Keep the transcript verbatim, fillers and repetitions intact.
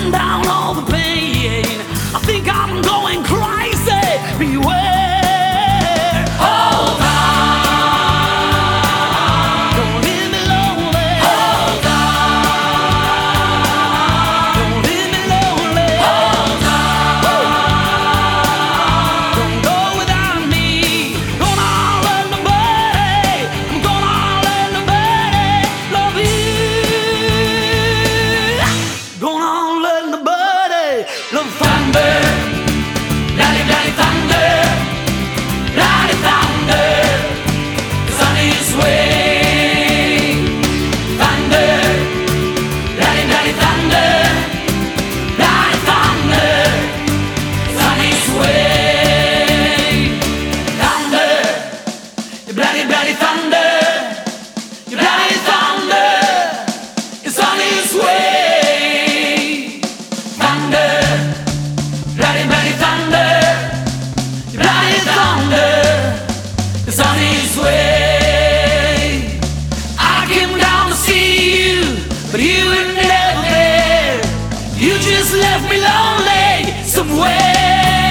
calm down all the pain. I think I'm going crazy. Beware. Hold on. Don't leave me lonely. Hold on. Don't leave me lonely. Hold on. Don't go without me. Gonna let nobody. I'm gonna let nobody love you. Gonna let nobody love thunder. Daddy, daddy, thunder. Daddy, thunder. The sun is swaying. Thunder. Daddy, daddy, thunder. Daddy, thunder. The sun is swaying. Thunder. Your bloody, bloody thunder. Your bloody thunder. The sun is swaying. Thunder. Bloody, bloody thunder. Your bloody thunder. The sun is swaying. I came down to see you, but you were never there. You just left me lonely somewhere.